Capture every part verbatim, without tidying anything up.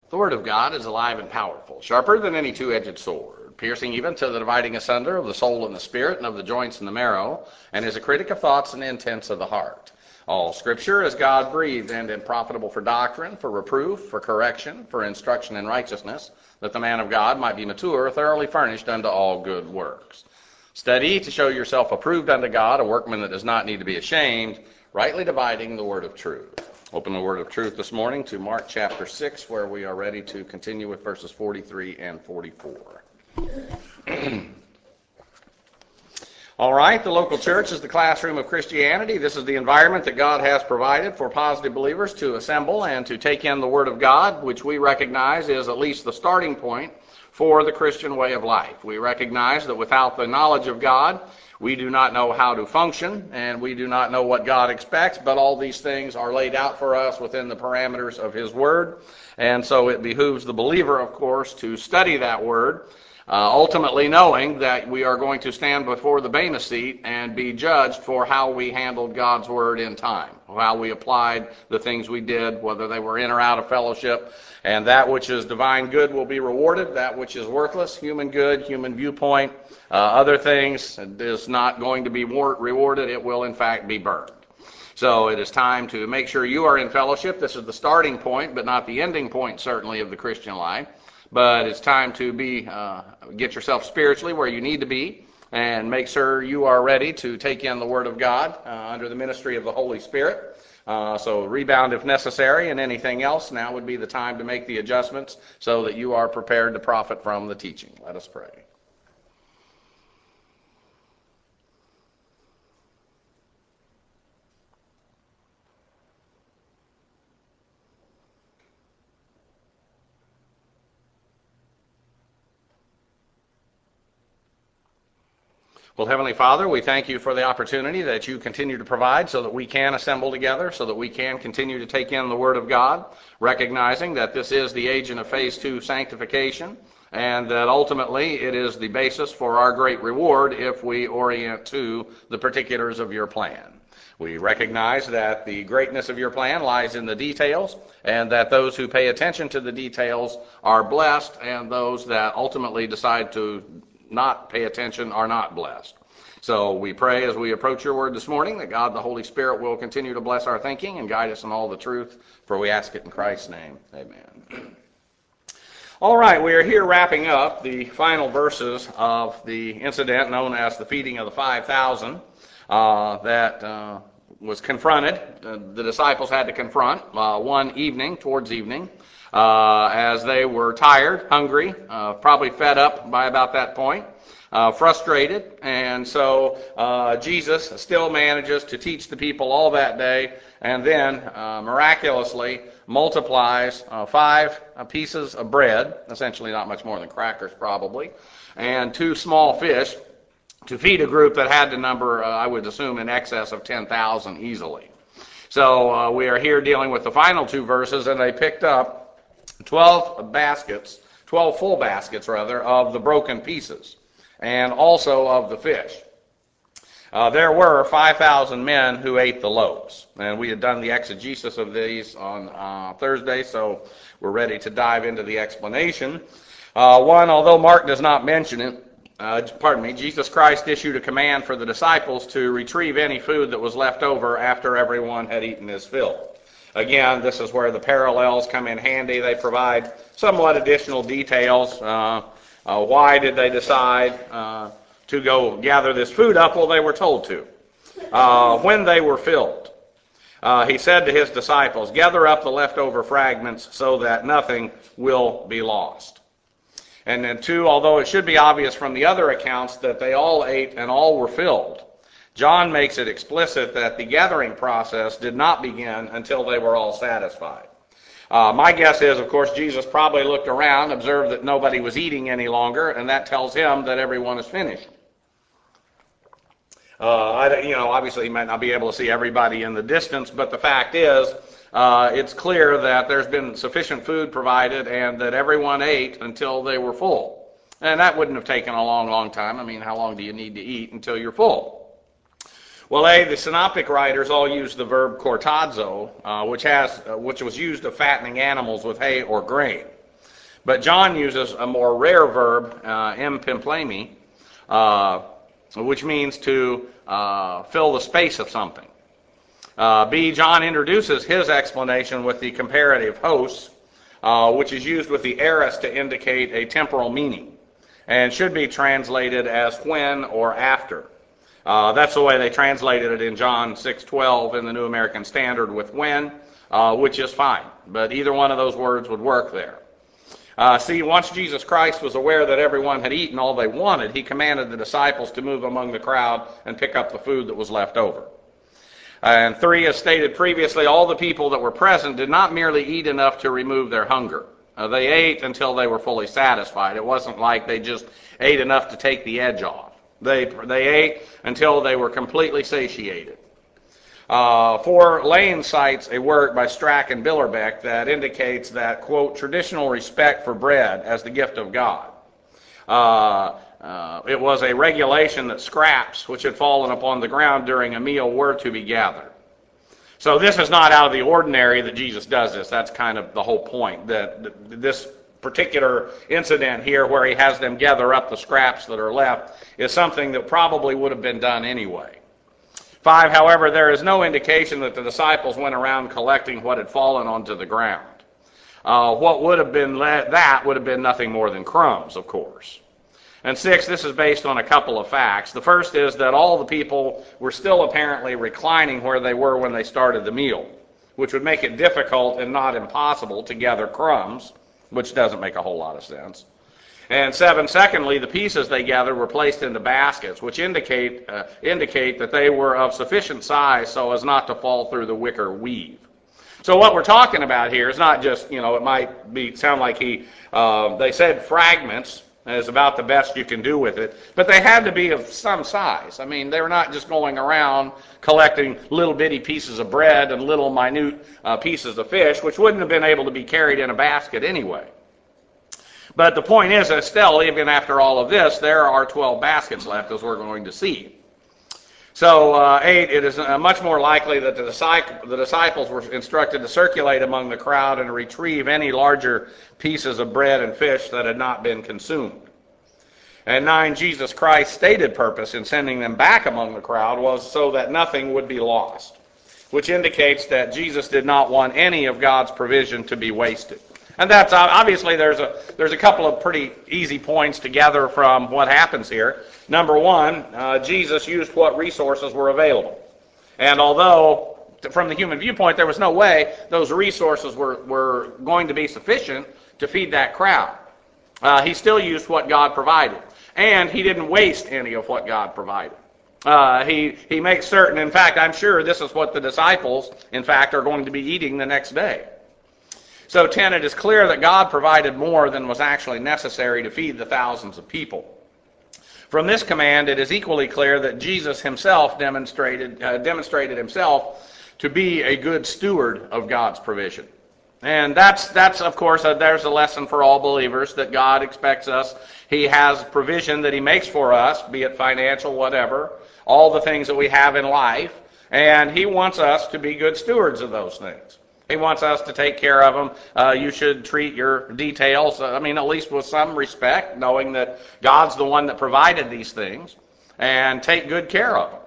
The word of God is alive and powerful, sharper than any two-edged sword, piercing even to the dividing asunder of the soul and the spirit and of the joints and the marrow, and is a critic of thoughts and intents of the heart. All Scripture is God-breathed and is profitable for doctrine, for reproof, for correction, for instruction in righteousness, that the man of God might be mature, thoroughly furnished unto all good works. Study to show yourself approved unto God, a workman that does not need to be ashamed, rightly dividing the word of truth. Open the word of truth this morning to Mark chapter six, where we are ready to continue with verses forty-three and forty-four. All right, the local church is the classroom of Christianity. This is the environment that God has provided for positive believers to assemble and to take in the Word of God, which we recognize is at least the starting point for the Christian way of life. We recognize that without the knowledge of God, we do not know how to function, and we do not know what God expects, but all these things are laid out for us within the parameters of His Word, and so it behooves the believer, of course, to study that Word, Uh, ultimately knowing that we are going to stand before the Bema seat and be judged for how we handled God's Word in time, how we applied the things we did, whether they were in or out of fellowship, and that which is divine good will be rewarded, that which is worthless, human good, human viewpoint, uh, other things is not going to be rewarded, it will in fact be burned. So it is time to make sure you are in fellowship. This is the starting point, but not the ending point, certainly, of the Christian life. But it's time to be uh, get yourself spiritually where you need to be and make sure you are ready to take in the Word of God uh, under the ministry of the Holy Spirit. Uh, so rebound if necessary, and anything else, now would be the time to make the adjustments so that you are prepared to profit from the teaching. Let us pray. Well, Heavenly Father, we thank you for the opportunity that you continue to provide so that we can assemble together, so that we can continue to take in the Word of God, recognizing that this is the agent of phase two sanctification, and that ultimately it is the basis for our great reward if we orient to the particulars of your plan. We recognize that the greatness of your plan lies in the details, and that those who pay attention to the details are blessed, and those that ultimately decide to not pay attention are not blessed. So we pray as we approach your word this morning that God the Holy Spirit will continue to bless our thinking and guide us in all the truth, for we ask it in Christ's name. Amen. All right, we are here wrapping up the final verses of the incident known as the feeding of the five thousand uh, that uh, was confronted. Uh, the disciples had to confront uh, one evening, towards evening, Uh, as they were tired, hungry, uh, probably fed up by about that point, uh, frustrated, and so uh, Jesus still manages to teach the people all that day, and then uh, miraculously multiplies uh, five uh, pieces of bread, essentially not much more than crackers probably, and two small fish to feed a group that had to number, uh, I would assume, in excess of ten thousand easily. So uh, we are here dealing with the final two verses, and they picked up twelve baskets, twelve full baskets rather, of the broken pieces, and also of the fish. Uh, there were five thousand men who ate the loaves, and we had done the exegesis of these on uh, Thursday, so we're ready to dive into the explanation. Uh, one, although Mark does not mention it, uh, pardon me, Jesus Christ issued a command for the disciples to retrieve any food that was left over after everyone had eaten his fill. Again, this is where the parallels come in handy. They provide somewhat additional details. Uh, uh, why did they decide uh, to go gather this food up? Well, they were told to. Uh, when they were filled, uh, he said to his disciples, "Gather up the leftover fragments so that nothing will be lost." And then two, although it should be obvious from the other accounts that they all ate and all were filled, John makes it explicit that the gathering process did not begin until they were all satisfied. Uh, my guess is, of course, Jesus probably looked around, observed that nobody was eating any longer, and that tells him that everyone is finished. Uh, I, you know, obviously he might not be able to see everybody in the distance, but the fact is, uh, it's clear that there's been sufficient food provided and that everyone ate until they were full. And that wouldn't have taken a long, long time. I mean, how long do you need to eat until you're full? Well, A, the synoptic writers all use the verb cortazo, uh, which has, uh, which was used of fattening animals with hay or grain. But John uses a more rare verb, uh, empimplemi, uh, which means to uh, fill the space of something. Uh, B, John introduces his explanation with the comparative hos, uh, which is used with the aorist to indicate a temporal meaning, and should be translated as when or after. Uh, that's the way they translated it in John six twelve in the New American Standard with when, uh, which is fine. But either one of those words would work there. Uh, see, once Jesus Christ was aware that everyone had eaten all they wanted, he commanded the disciples to move among the crowd and pick up the food that was left over. And three, as stated previously, all the people that were present did not merely eat enough to remove their hunger. Uh, they ate until they were fully satisfied. It wasn't like they just ate enough to take the edge off. They, they ate until they were completely satiated. Uh, four, Lane cites a work by Strack and Billerbeck that indicates that, quote, traditional respect for bread as the gift of God. Uh, uh, it was a regulation that scraps which had fallen upon the ground during a meal were to be gathered. So this is not out of the ordinary that Jesus does this. That's kind of the whole point, that this particular incident here where he has them gather up the scraps that are left is something that probably would have been done anyway. Five, however, there is no indication that the disciples went around collecting what had fallen onto the ground. Uh, what would have been le- that would have been nothing more than crumbs, of course. And six, this is based on a couple of facts. The first is that all the people were still apparently reclining where they were when they started the meal, which would make it difficult and not impossible to gather crumbs, which doesn't make a whole lot of sense. And seven, secondly, the pieces they gathered were placed into baskets, which indicate uh, indicate that they were of sufficient size so as not to fall through the wicker weave. So what we're talking about here is not just, you know, it might be sound like he, uh, they said fragments is about the best you can do with it, but they had to be of some size. I mean, they were not just going around collecting little bitty pieces of bread and little minute uh, pieces of fish, which wouldn't have been able to be carried in a basket anyway. But the point is that still, even after all of this, there are twelve baskets left, as we're going to see. So, uh, eight, it is uh, much more likely that the, disciple, the disciples were instructed to circulate among the crowd and retrieve any larger pieces of bread and fish that had not been consumed. And nine, Jesus Christ's stated purpose in sending them back among the crowd was so that nothing would be lost, which indicates that Jesus did not want any of God's provision to be wasted. And that's obviously there's a there's a couple of pretty easy points to gather from what happens here. Number one, uh, Jesus used what resources were available. And although from the human viewpoint there was no way those resources were, were going to be sufficient to feed that crowd, uh, he still used what God provided. And he didn't waste any of what God provided. Uh, he, he makes certain, in fact, I'm sure this is what the disciples, in fact, are going to be eating the next day. So ten, it is clear that God provided more than was actually necessary to feed the thousands of people. From this command, it is equally clear that Jesus himself demonstrated uh, demonstrated himself to be a good steward of God's provision. And that's, that's of course, uh, there's a lesson for all believers that God expects us. He has provision that he makes for us, be it financial, whatever, all the things that we have in life, and he wants us to be good stewards of those things. He wants us to take care of them. Uh, you should treat your details, uh, I mean, at least with some respect, knowing that God's the one that provided these things, and take good care of them.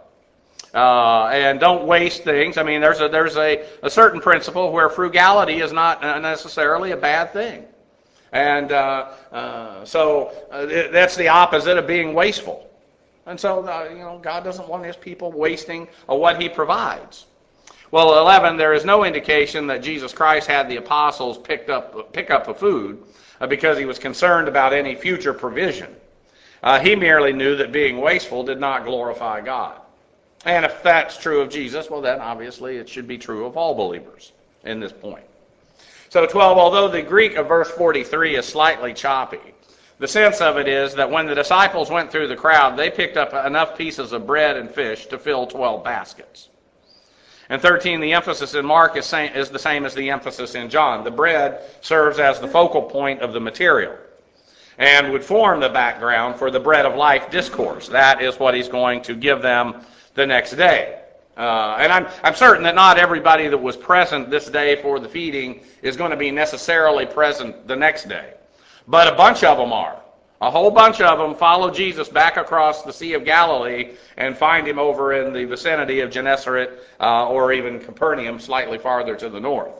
Uh, and don't waste things. I mean, there's a there's a, a certain principle where frugality is not necessarily a bad thing. And uh, uh, so uh, that's the opposite of being wasteful. And so, uh, you know, God doesn't want his people wasting what he provides. Well, eleven, there is no indication that Jesus Christ had the apostles picked up, pick up the food uh, because he was concerned about any future provision. Uh, he merely knew that being wasteful did not glorify God. And if that's true of Jesus, well then obviously it should be true of all believers in this point. So twelve, although the Greek of verse forty-three is slightly choppy, the sense of it is that when the disciples went through the crowd, they picked up enough pieces of bread and fish to fill twelve baskets. And thirteen, the emphasis in Mark is, same, is the same as the emphasis in John. The bread serves as the focal point of the material and would form the background for the bread of life discourse. That is what he's going to give them the next day. Uh, and I'm, I'm certain that not everybody that was present this day for the feeding is going to be necessarily present the next day. but a bunch of them are. A whole bunch of them follow Jesus back across the Sea of Galilee and find him over in the vicinity of Gennesaret uh, or even Capernaum, slightly farther to the north.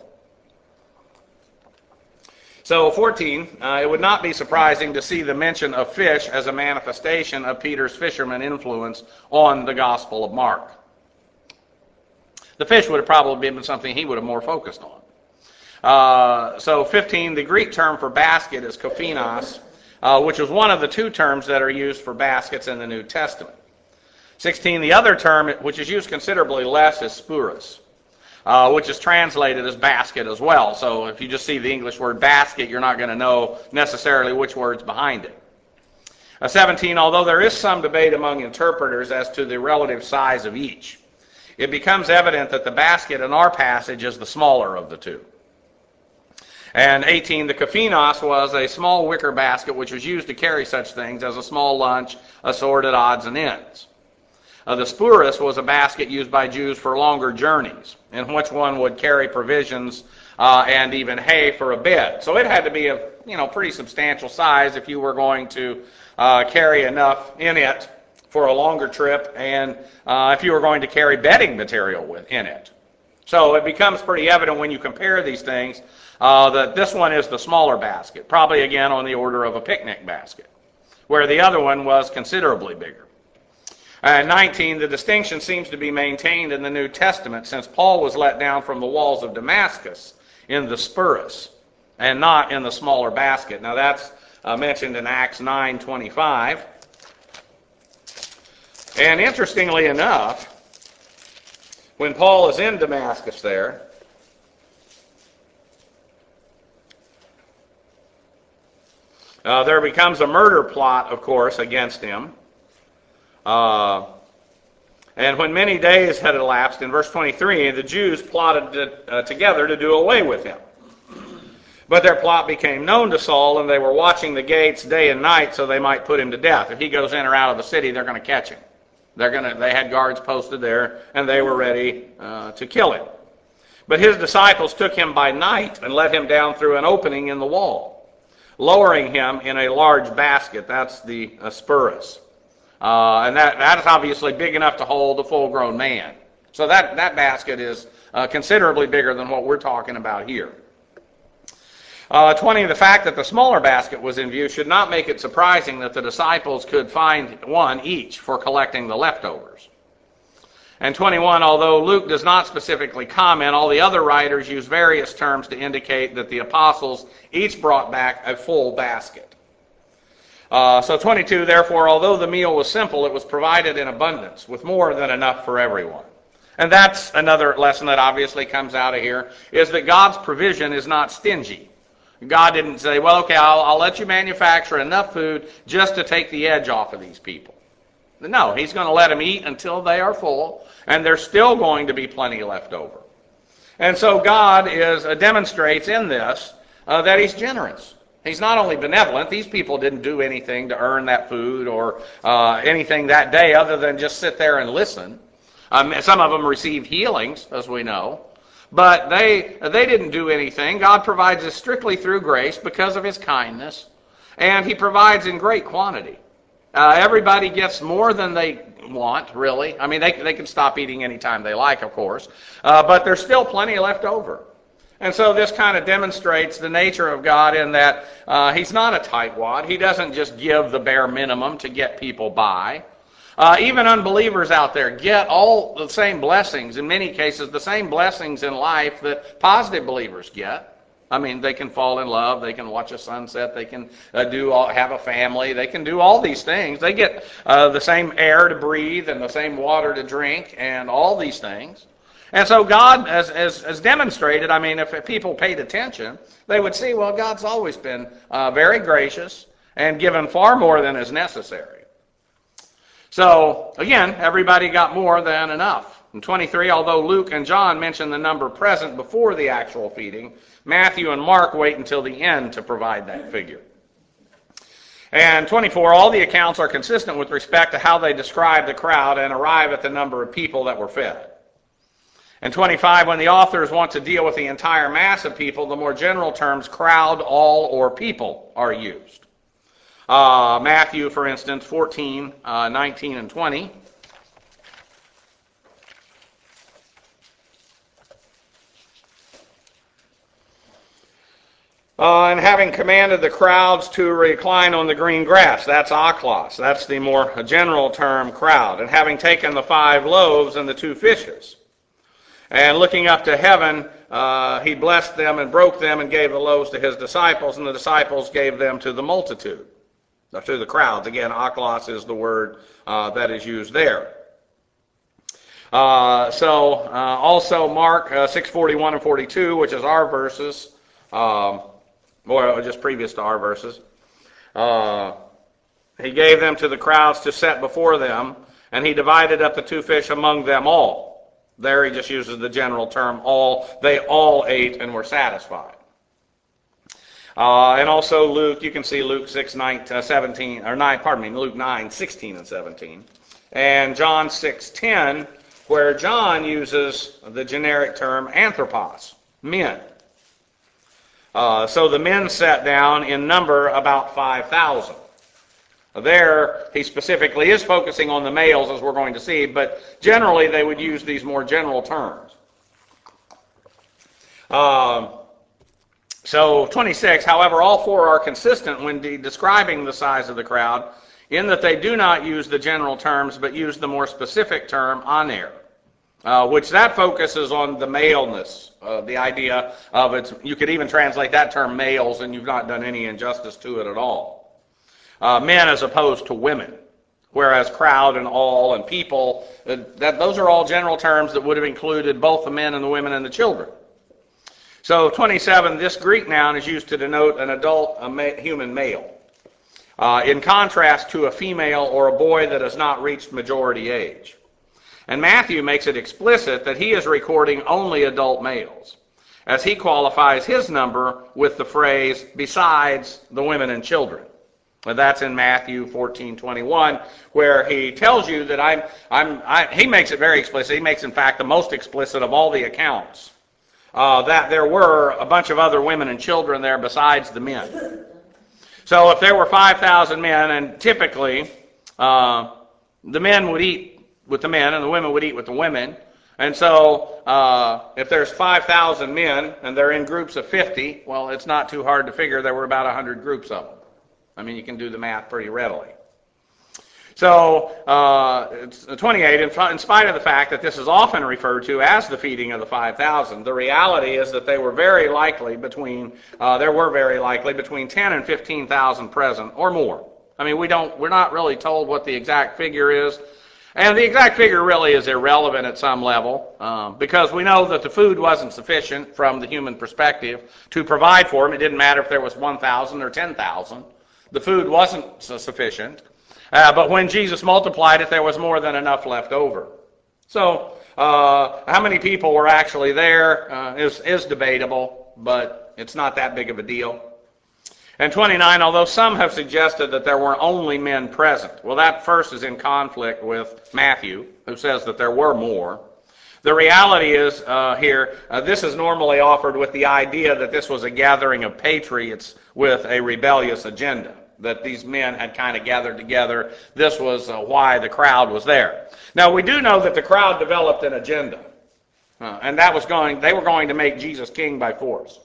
So fourteen, uh, it would not be surprising to see the mention of fish as a manifestation of Peter's fisherman influence on the Gospel of Mark. The fish would have probably been something he would have more focused on. Uh, so fifteen, the Greek term for basket is kophinos, uh, which is one of the two terms that are used for baskets in the New Testament. sixteen, the other term, which is used considerably less, is spurus, uh, which is translated as basket as well. So if you just see the English word basket, you're not going to know necessarily which word's behind it. Uh, seventeen, although there is some debate among interpreters as to the relative size of each, it becomes evident that the basket in our passage is the smaller of the two. And eighteen, the kophinos was a small wicker basket which was used to carry such things as a small lunch, assorted odds and ends. Uh, the spurus was a basket used by Jews for longer journeys, in which one would carry provisions uh, and even hay for a bed. So it had to be a you know pretty substantial size if you were going to uh, carry enough in it for a longer trip, and uh, if you were going to carry bedding material within it. So it becomes pretty evident when you compare these things uh, that this one is the smaller basket, probably again on the order of a picnic basket, where the other one was considerably bigger. And nineteen, the distinction seems to be maintained in the New Testament since Paul was let down from the walls of Damascus in the spurus and not in the smaller basket. Now that's uh, mentioned in Acts nine twenty-five. And interestingly enough, when Paul is in Damascus there, uh, there becomes a murder plot, of course, against him. Uh, and when many days had elapsed, in verse twenty-three, the Jews plotted to, uh, together to do away with him. But their plot became known to Saul, and they were watching the gates day and night so they might put him to death. If he goes in or out of the city, they're going to catch him. They're gonna, they had guards posted there, and they were ready uh, to kill him. But his disciples took him by night and let him down through an opening in the wall, lowering him in a large basket. That's the uh, spurus. Uh, and that, that is obviously big enough to hold a full-grown man. So that, that basket is uh, considerably bigger than what we're talking about here. Uh, twenty, the fact that the smaller basket was in view should not make it surprising that the disciples could find one each for collecting the leftovers. And twenty-one, although Luke does not specifically comment, all the other writers use various terms to indicate that the apostles each brought back a full basket. Uh, so twenty-two, therefore, although the meal was simple, it was provided in abundance, with more than enough for everyone. And that's another lesson that obviously comes out of here, is that God's provision is not stingy. God didn't say, well, okay, I'll, I'll let you manufacture enough food just to take the edge off of these people. No, he's going to let them eat until they are full, and there's still going to be plenty left over. And so God is uh, demonstrates in this uh, that he's generous. He's not only benevolent. These people didn't do anything to earn that food or uh, anything that day other than just sit there and listen. Um, some of them received healings, as we know. But they they didn't do anything. God provides us strictly through grace because of his kindness, and he provides in great quantity. Uh, everybody gets more than they want, really. I mean, they, they can stop eating anytime they like, of course, uh, but there's still plenty left over. And so this kind of demonstrates the nature of God in that uh, he's not a tightwad. He doesn't just give the bare minimum to get people by. Uh, even unbelievers out there get all the same blessings, in many cases, the same blessings in life that positive believers get. I mean, they can fall in love, they can watch a sunset, they can uh, do all, have a family, they can do all these things. They get uh, the same air to breathe and the same water to drink and all these things. And so God, as, as, as demonstrated, I mean, if people paid attention, they would see, well, God's always been uh, very gracious and given far more than is necessary. So, again, everybody got more than enough. In twenty-three, although Luke and John mention the number present before the actual feeding, Matthew and Mark wait until the end to provide that figure. And twenty-four, all the accounts are consistent with respect to how they describe the crowd and arrive at the number of people that were fed. And twenty-five, when the authors want to deal with the entire mass of people, the more general terms crowd, all, or people are used. Uh, Matthew, for instance, fourteen, uh, nineteen, and twenty. Uh, and having commanded the crowds to recline on the green grass, that's aklos. That's the more general term crowd. And having taken the five loaves and the two fishes, and looking up to heaven, uh, he blessed them and broke them and gave the loaves to his disciples, and the disciples gave them to the multitude, to the crowds. Again, aklos is the word uh, that is used there. Uh, so uh, also Mark uh, six forty-one and forty-two, which is our verses, um, or just previous to our verses. Uh, he gave them to the crowds to set before them, and he divided up the two fish among them all. There he just uses the general term all. They all ate and were satisfied. Uh, and also Luke, you can see Luke six, nine, uh, seventeen, or nine, pardon me, Luke nine, sixteen and seventeen. And John six, ten, where John uses the generic term anthropos, men. Uh, so the men sat down in number about five thousand. There, he specifically is focusing on the males, as we're going to see, but generally they would use these more general terms. Um, so twenty-six, however, all four are consistent when de- describing the size of the crowd, in that they do not use the general terms, but use the more specific term aner. Uh, which that focuses on the maleness, uh, the idea of it. You could even translate that term males, and you've not done any injustice to it at all. Uh, men as opposed to women, whereas crowd and all and people, uh, that those are all general terms that would have included both the men and the women and the children. So twenty-seven, this Greek noun is used to denote an adult a ma- human male, uh, in contrast to a female or a boy that has not reached majority age. And Matthew makes it explicit that he is recording only adult males, as he qualifies his number with the phrase, besides the women and children. And that's in Matthew fourteen twenty-one, where he tells you that I'm, I'm, I, he makes it very explicit. He makes, in fact, the most explicit of all the accounts, uh, that there were a bunch of other women and children there besides the men. So if there were five thousand men, and typically uh, the men would eat with the men, and the women would eat with the women. And so uh, if there's five thousand men, and they're in groups of fifty, well, it's not too hard to figure there were about one hundred groups of them. I mean, you can do the math pretty readily. So uh, it's twenty-eight, in, in spite of the fact that this is often referred to as the feeding of the five thousand, the reality is that they were very likely between, uh, there were very likely between ten and fifteen thousand present, or more. I mean, we don't, we're not really told what the exact figure is. And the exact figure really is irrelevant at some level, um, because we know that the food wasn't sufficient from the human perspective to provide for them. It didn't matter if there was one thousand or ten thousand. The food wasn't sufficient. Uh, but when Jesus multiplied it, there was more than enough left over. So uh, how many people were actually there uh, is, is debatable, but it's not that big of a deal. And twenty-nine, although some have suggested that there were only men present. Well, that first is in conflict with Matthew, who says that there were more. The reality is uh, here, uh, this is normally offered with the idea that this was a gathering of patriots with a rebellious agenda, that these men had kind of gathered together. This was uh, why the crowd was there. Now, we do know that the crowd developed an agenda, uh, and that was going, they were going to make Jesus king by force.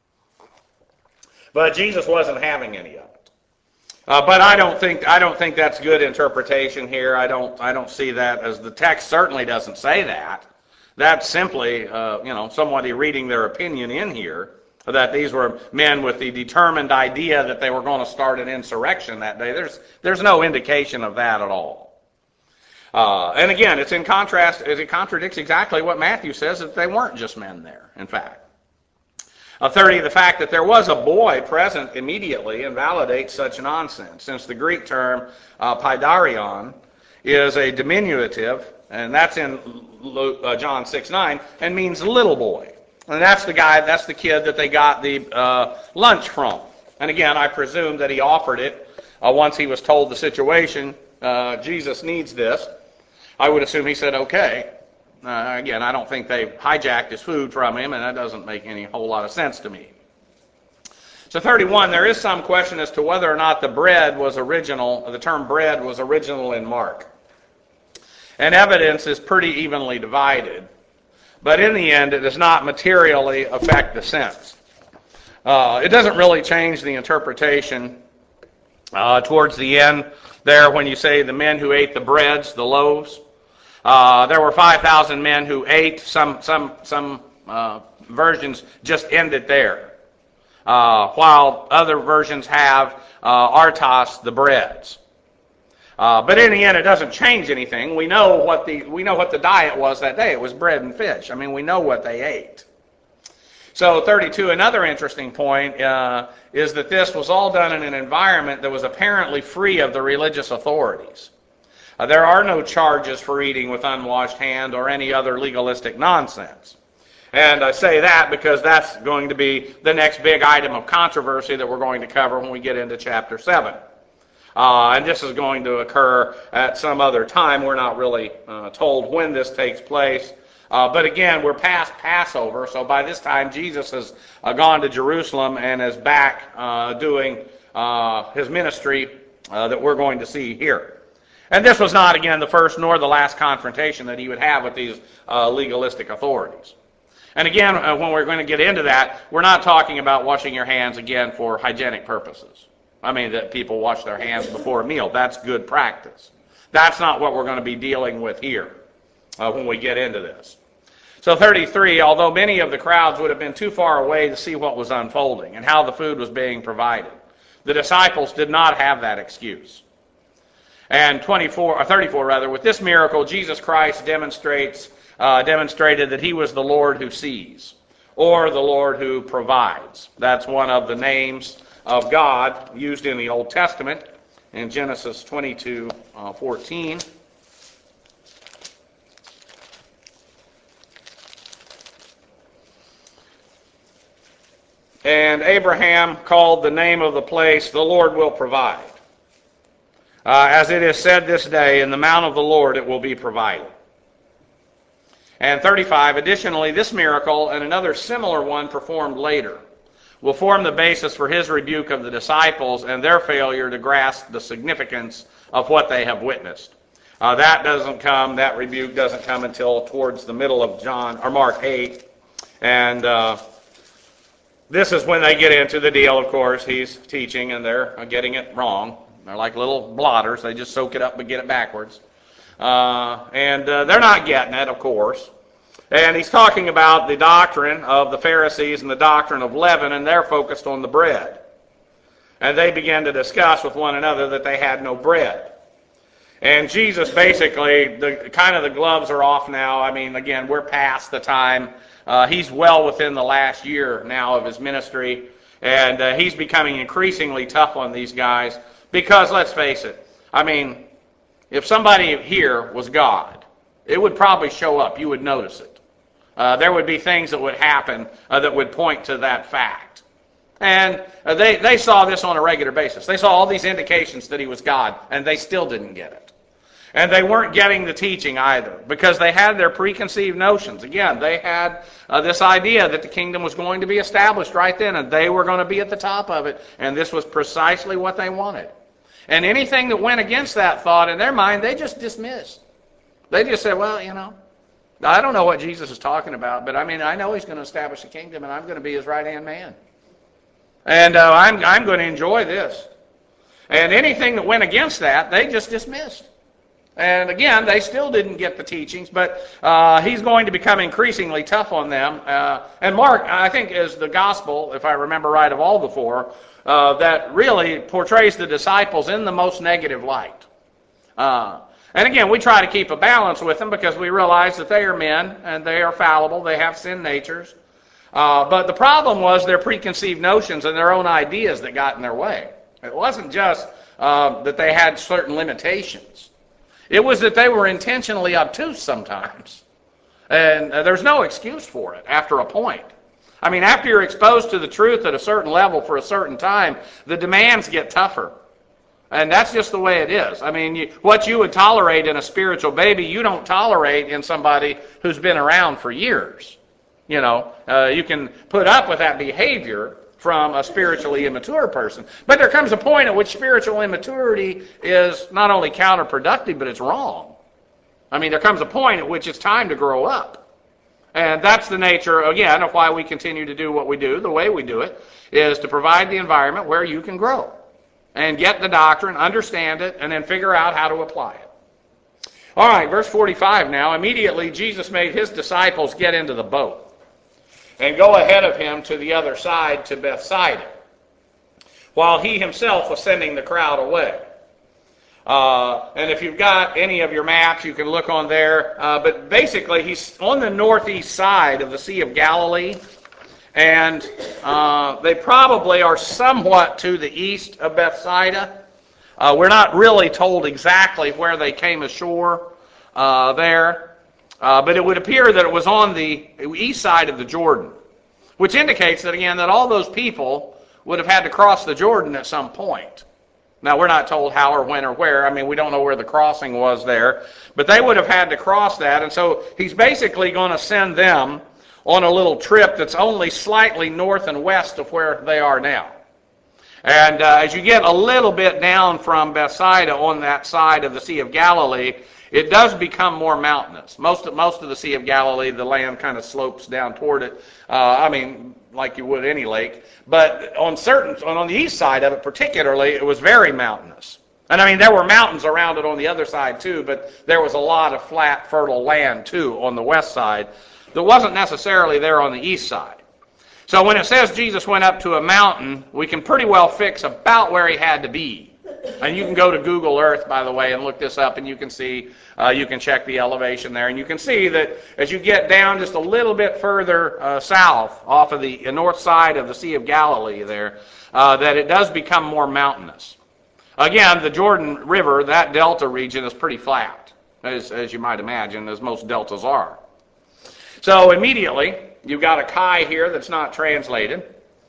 But Jesus wasn't having any of it. Uh, but I don't think I don't think that's good interpretation here. I don't I don't see that, as the text certainly doesn't say that. That's simply uh, you know somebody reading their opinion in here, that these were men with the determined idea that they were going to start an insurrection that day. There's there's no indication of that at all. Uh, and again, it's in contrast. It contradicts exactly what Matthew says, that they weren't just men there. In fact. Uh, thirty, the fact that there was a boy present immediately invalidates such nonsense, since the Greek term uh, paidarion is a diminutive, and that's in Luke, uh, John six nine, and means little boy. And that's the guy, that's the kid that they got the uh, lunch from. And again, I presume that he offered it uh, once he was told the situation. Uh, Jesus needs this. I would assume he said, okay. Uh, again, I don't think they hijacked his food from him, and that doesn't make any whole lot of sense to me. So thirty-one, there is some question as to whether or not the bread was original, the term bread was original in Mark. And evidence is pretty evenly divided. But in the end, it does not materially affect the sense. Uh, it doesn't really change the interpretation uh, towards the end there when you say the men who ate the breads, the loaves. Uh, there were five thousand men who ate. Some some some uh, versions just end it there, uh, while other versions have uh, artos, the breads. Uh, but in the end, it doesn't change anything. We know what the we know what the diet was that day. It was bread and fish. I mean, we know what they ate. So thirty-two, another interesting point uh, is that this was all done in an environment that was apparently free of the religious authorities. Uh, there are no charges for eating with unwashed hand or any other legalistic nonsense. And I say that because that's going to be the next big item of controversy that we're going to cover when we get into chapter seven. Uh, and this is going to occur at some other time. We're not really uh, told when this takes place. Uh, but again, we're past Passover, so by this time Jesus has uh, gone to Jerusalem and is back uh, doing uh, his ministry uh, that we're going to see here. And this was not, again, the first nor the last confrontation that he would have with these uh, legalistic authorities. And again, uh, when we're going to get into that, we're not talking about washing your hands, again, for hygienic purposes. I mean, that people wash their hands before a meal. That's good practice. That's not what we're going to be dealing with here uh, when we get into this. So thirty-three, although many of the crowds would have been too far away to see what was unfolding and how the food was being provided, the disciples did not have that excuse. And twenty-four, or thirty-four rather, with this miracle, Jesus Christ demonstrates uh, demonstrated that he was the Lord who sees, or the Lord who provides. That's one of the names of God used in the Old Testament in Genesis twenty-two fourteen. And Abraham called the name of the place, the Lord will provide. Uh, as it is said this day, in the mount of the Lord it will be provided. And thirty-five, additionally, this miracle and another similar one performed later will form the basis for his rebuke of the disciples and their failure to grasp the significance of what they have witnessed. Uh, that doesn't come, that rebuke doesn't come until towards the middle of John or Mark eight. And uh, this is when they get into the deal, of course. He's teaching and they're getting it wrong. They're like little blotters. They just soak it up and get it backwards. Uh, and uh, they're not getting it, of course. And he's talking about the doctrine of the Pharisees and the doctrine of leaven, and they're focused on the bread. And they began to discuss with one another that they had no bread. And Jesus basically, the kind of the gloves are off now. I mean, again, we're past the time. Uh, he's well within the last year now of his ministry. And uh, he's becoming increasingly tough on these guys. Because, let's face it, I mean, if somebody here was God, it would probably show up. You would notice it. Uh, there would be things that would happen uh, that would point to that fact. And uh, they, they saw this on a regular basis. They saw all these indications that he was God, and they still didn't get it. And they weren't getting the teaching either, because they had their preconceived notions. Again, they had uh, this idea that the kingdom was going to be established right then, and they were going to be at the top of it, and this was precisely what they wanted. And anything that went against that thought in their mind, they just dismissed. They just said, well, you know, I don't know what Jesus is talking about, but I mean, I know he's going to establish the kingdom, and I'm going to be his right-hand man. And uh, I'm, I'm going to enjoy this. And anything that went against that, they just dismissed. And again, they still didn't get the teachings, but uh, he's going to become increasingly tough on them. Uh, and Mark, I think, is the gospel, if I remember right, of all the four, uh, that really portrays the disciples in the most negative light. Uh, and again, we try to keep a balance with them because we realize that they are men and they are fallible. They have sin natures. Uh, but the problem was their preconceived notions and their own ideas that got in their way. It wasn't just uh, that they had certain limitations. It was that they were intentionally obtuse sometimes. And uh, there's no excuse for it after a point. I mean, after you're exposed to the truth at a certain level for a certain time, the demands get tougher. And that's just the way it is. I mean, you, what you would tolerate in a spiritual baby, you don't tolerate in somebody who's been around for years. You know, uh, you can put up with that behavior from a spiritually immature person. But there comes a point at which spiritual immaturity is not only counterproductive, but it's wrong. I mean, there comes a point at which it's time to grow up. And that's the nature, again, of why we continue to do what we do, the way we do it, is to provide the environment where you can grow and get the doctrine, understand it, and then figure out how to apply it. All right, verse forty-five now. Immediately Jesus made his disciples get into the boat and go ahead of him to the other side to Bethsaida, while he himself was sending the crowd away. Uh, and if you've got any of your maps, you can look on there. Uh, but basically, he's on the northeast side of the Sea of Galilee. And uh, they probably are somewhat to the east of Bethsaida. Uh, we're not really told exactly where they came ashore uh, there. Uh, but it would appear that it was on the east side of the Jordan, which indicates that, again, that all those people would have had to cross the Jordan at some point. Now, we're not told how or when or where. I mean, we don't know where the crossing was there. But they would have had to cross that. And so he's basically going to send them on a little trip that's only slightly north and west of where they are now. And uh, as you get a little bit down from Bethsaida on that side of the Sea of Galilee, it does become more mountainous. Most of, most of the Sea of Galilee, the land kind of slopes down toward it. Uh, I mean, like you would any lake. But on certain, on the east side of it particularly, it was very mountainous. And I mean, there were mountains around it on the other side too, but there was a lot of flat, fertile land too on the west side that wasn't necessarily there on the east side. So when it says Jesus went up to a mountain, we can pretty well fix about where he had to be. And you can go to Google Earth, by the way, and look this up, and you can see, uh, you can check the elevation there, and you can see that as you get down just a little bit further uh, south, off of the north side of the Sea of Galilee there, uh, that it does become more mountainous. Again, the Jordan River, that delta region, is pretty flat, as, as you might imagine, as most deltas are. So immediately, you've got a chi here that's not translated,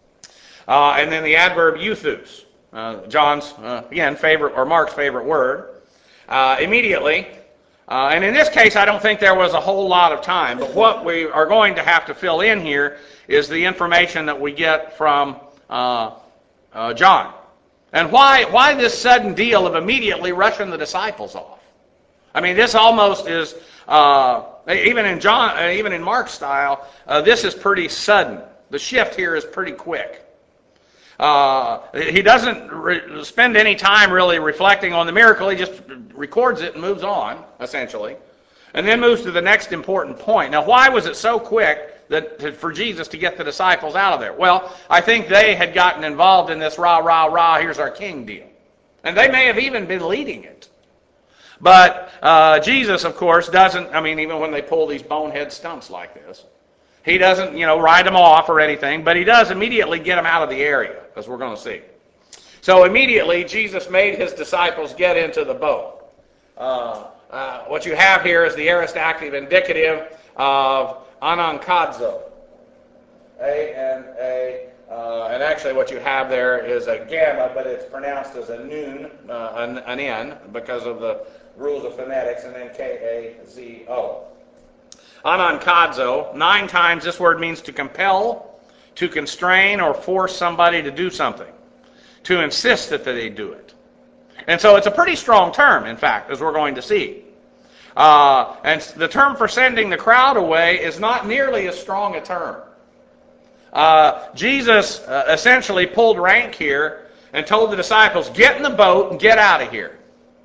uh, and then the adverb euthus. Uh, John's, uh, again, favorite, or Mark's favorite word. Uh, immediately, uh, and in this case, I don't think there was a whole lot of time, but what we are going to have to fill in here is the information that we get from uh, uh, John. And why, why this sudden deal of immediately rushing the disciples off? I mean, this almost is, uh, even in John, uh, even in Mark's style, uh, this is pretty sudden. The shift here is pretty quick. Uh, he doesn't re- spend any time really reflecting on the miracle. He just records it and moves on, essentially, and then moves to the next important point. Now, why was it so quick that to, for Jesus to get the disciples out of there? Well, I think they had gotten involved in this rah, rah, rah, here's our king deal. And they may have even been leading it. But uh, Jesus, of course, doesn't, I mean, even when they pull these bonehead stunts like this, he doesn't, you know, write them off or anything, but he does immediately get them out of the area, as we're going to see. So immediately, Jesus made his disciples get into the boat. Uh, uh, what you have here is the aorist active indicative of anankadzo. A N A, uh, and actually what you have there is a gamma, but it's pronounced as a noon, uh, an, an N, because of the rules of phonetics, and then K A Z O. Anankadzo, nine times this word means to compel, to constrain, or force somebody to do something, to insist that they do it. And so it's a pretty strong term, in fact, as we're going to see. Uh, and the term for sending the crowd away is not nearly as strong a term. Uh, Jesus uh, essentially pulled rank here and told the disciples, get in the boat and get out of here.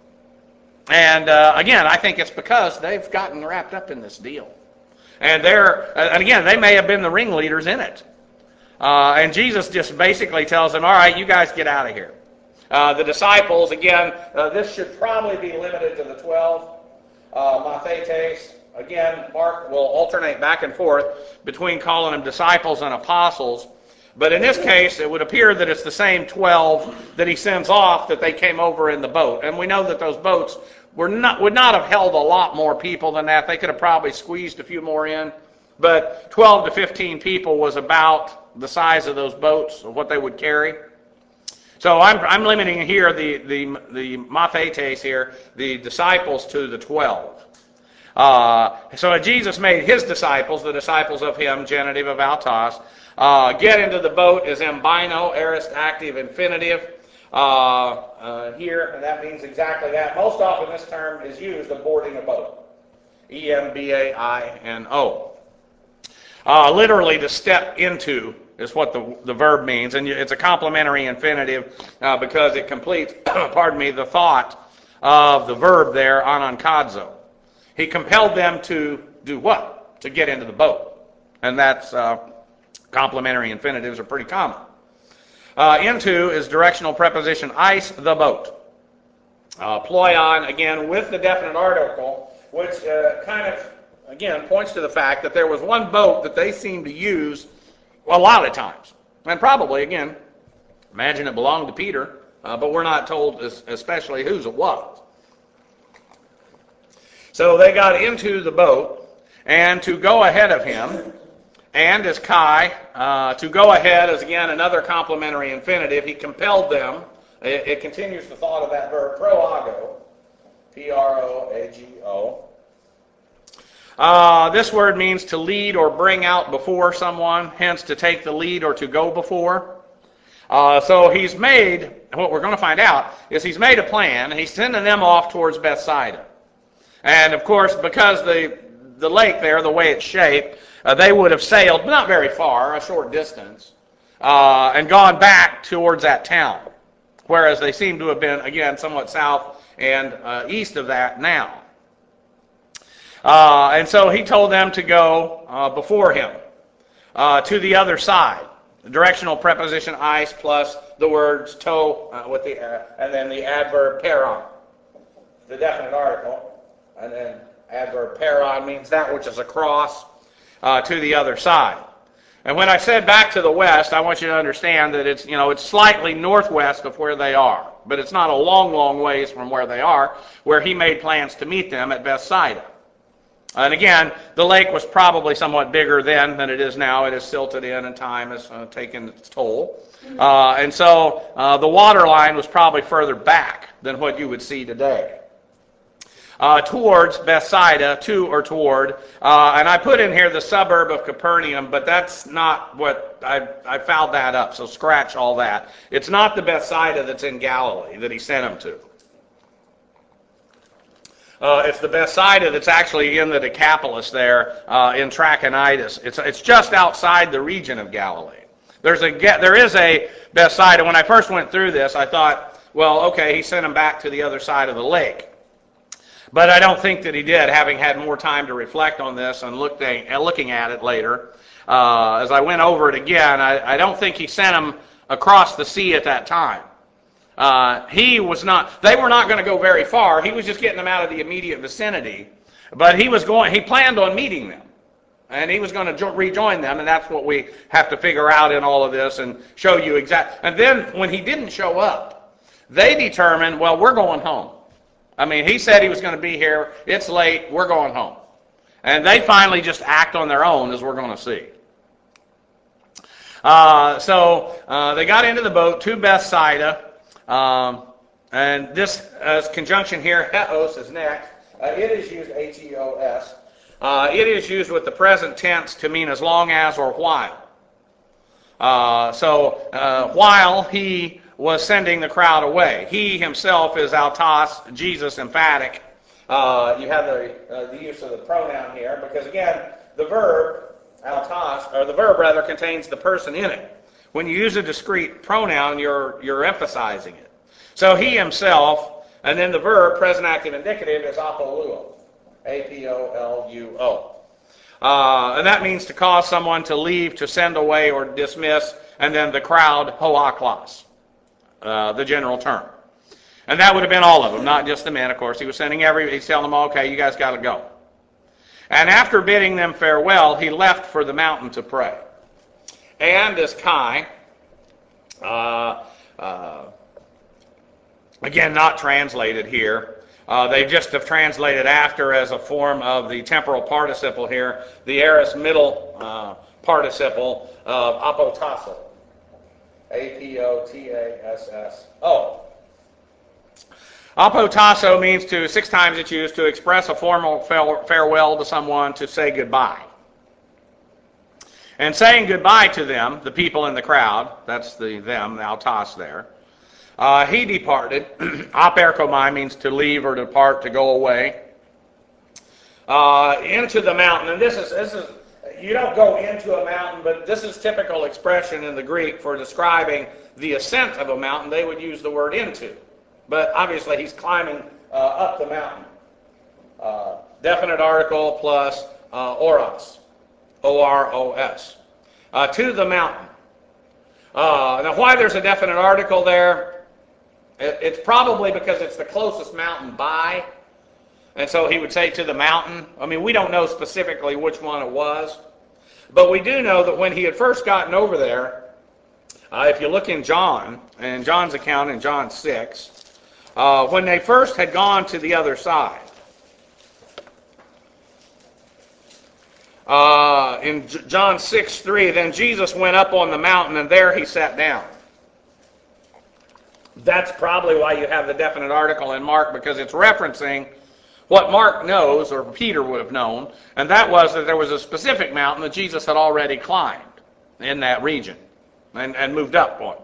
And uh, again, I think it's because they've gotten wrapped up in this deal. And they're, and again, they may have been the ringleaders in it. Uh, and Jesus just basically tells them, all right, you guys get out of here. Uh, the disciples, again, uh, this should probably be limited to the twelve. Uh, Mathetes, again, Mark will alternate back and forth between calling them disciples and apostles. But in this case, it would appear that it's the same twelve that he sends off that they came over in the boat. And we know that those boats were not would not have held a lot more people than that. They could have probably squeezed a few more in. But twelve to fifteen people was about the size of those boats, of what they would carry. So I'm, I'm limiting here the, the, the mathetes here, the disciples, to the twelve. Uh, so Jesus made his disciples, the disciples of him, genitive of autos. Uh, get into the boat is embino, aorist active infinitive. Uh, uh, here, and that means exactly that. Most often this term is used of boarding a boat. E M B A I N O. Uh, literally, to step into is what the, the verb means, and it's a complementary infinitive uh, because it completes, pardon me, the thought of the verb there, anankadzo. He compelled them to do what? To get into the boat. And that's, uh, complementary infinitives are pretty common. Uh, into is directional preposition ice, the boat. Uh, ploion, again, with the definite article, which uh, kind of, again, points to the fact that there was one boat that they seemed to use a lot of times. And probably, again, imagine it belonged to Peter, uh, but we're not told especially whose it was. So they got into the boat, and to go ahead of him, and as Kai, uh, to go ahead is, again, another complementary infinitive. He compelled them. It, it continues the thought of that verb, proago, P R O A G O. Uh, this word means to lead or bring out before someone, hence to take the lead or to go before. Uh, so he's made, what we're going to find out, is he's made a plan, and he's sending them off towards Bethsaida. And, of course, because the, the lake there, the way it's shaped, uh, they would have sailed, but not very far, a short distance, uh, and gone back towards that town, whereas they seem to have been, again, somewhat south and uh, east of that now. Uh, and so he told them to go uh, before him uh, to the other side. The directional preposition ice plus the words to uh, with the uh, and then the adverb peron, the definite article, and then adverb peron means that which is across uh, to the other side. And when I said back to the west, I want you to understand that it's, you know, it's slightly northwest of where they are, but it's not a long, long ways from where they are, where he made plans to meet them at Bethsaida. And again, the lake was probably somewhat bigger then than it is now. It is silted in, and time has uh, taken its toll. Uh, and so uh, the water line was probably further back than what you would see today. Uh, towards Bethsaida, to or toward. Uh, and I put in here the suburb of Capernaum, but that's not what, I, I fouled that up, so scratch all that. It's not the Bethsaida that's in Galilee that he sent them to. Uh, it's the Bethsaida that's actually in the Decapolis there, uh, in Trachonitis. It's, it's just outside the region of Galilee. There's a, there is a Bethsaida. When I first went through this, I thought, well, okay, he sent them back to the other side of the lake. But I don't think that he did, having had more time to reflect on this and looked at, looking at it later. Uh, as I went over it again, I, I don't think he sent them across the sea at that time. Uh, he was not, they were not going to go very far. He was just getting them out of the immediate vicinity. But he was going, he planned on meeting them. And he was going to jo- rejoin them, and that's what we have to figure out in all of this and show you exactly. And then when he didn't show up, they determined, well, we're going home. I mean, he said he was going to be here. It's late. We're going home. And they finally just act on their own, as we're going to see. Uh, so uh, they got into the boat to Bethsaida. Um, and this uh, conjunction here, heos, is next. Uh, it is used H E O S. Uh, it is used with the present tense to mean as long as or while. Uh, so uh, while he was sending the crowd away. He himself is autos, Jesus emphatic. Uh, you have the, uh, the use of the pronoun here because, again, the verb, autos, or the verb rather, contains the person in it. When you use a discrete pronoun, you're, you're emphasizing it. So he himself, and then the verb, present active indicative, is apoluo, A P O L U O. Uh, and that means to cause someone to leave, to send away, or dismiss, and then the crowd, hoaklos. Uh, the general term. And that would have been all of them, not just the men, of course. He was sending every, he's telling them, okay, you guys got to go. And after bidding them farewell, he left for the mountain to pray. And as Kai, uh, uh, again, not translated here, uh, they just have translated after as a form of the temporal participle here, the aorist middle uh, participle of apotasso. A P O T A S S O. Apotasso means to, six times it's used, to express a formal farewell to someone, to say goodbye. And saying goodbye to them, the people in the crowd, that's the them, the autos there, uh, he departed. Aperkomai means to leave or depart, to go away, uh, into the mountain. And this is, this is, you don't go into a mountain, but this is typical expression in the Greek for describing the ascent of a mountain. They would use the word into. But obviously he's climbing uh, up the mountain. Uh, definite article plus uh, oros. O R O S. Uh, to the mountain. Uh, now why there's a definite article there, it, it's probably because it's the closest mountain by. And so he would say to the mountain. I mean, we don't know specifically which one it was. But we do know that when he had first gotten over there, uh, if you look in John, in John's account in John six, uh, when they first had gone to the other side, Uh, in John six three, then Jesus went up on the mountain, and there he sat down. That's probably why you have the definite article in Mark, because it's referencing what Mark knows, or Peter would have known, and that was that there was a specific mountain that Jesus had already climbed in that region and, and moved up on.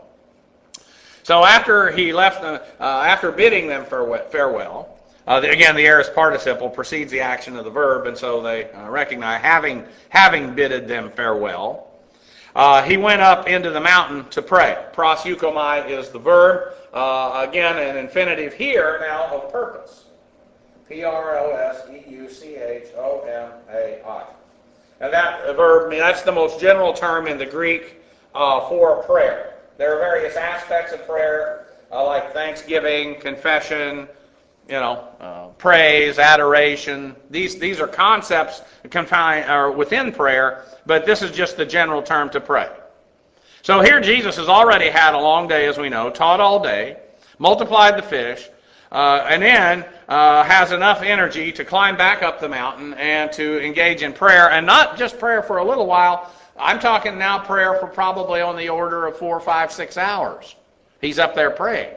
So after he left, uh, after bidding them farewell, Uh, the, again, the aorist participle precedes the action of the verb, and so they uh, recognize having having bidded them farewell. Uh, he went up into the mountain to pray. Proseuchomai is the verb. Uh, again, an infinitive here now of purpose. P R O S E U C H O M A I. And that verb, I mean, that's the most general term in the Greek uh, for prayer. There are various aspects of prayer, uh, like thanksgiving, confession, you know, uh, praise, adoration. These these are concepts confined or within prayer, but this is just the general term to pray. So here Jesus has already had a long day, as we know, taught all day, multiplied the fish, uh, and then uh, has enough energy to climb back up the mountain and to engage in prayer, and not just prayer for a little while. I'm talking now prayer for probably on the order of four, five, six hours. He's up there praying.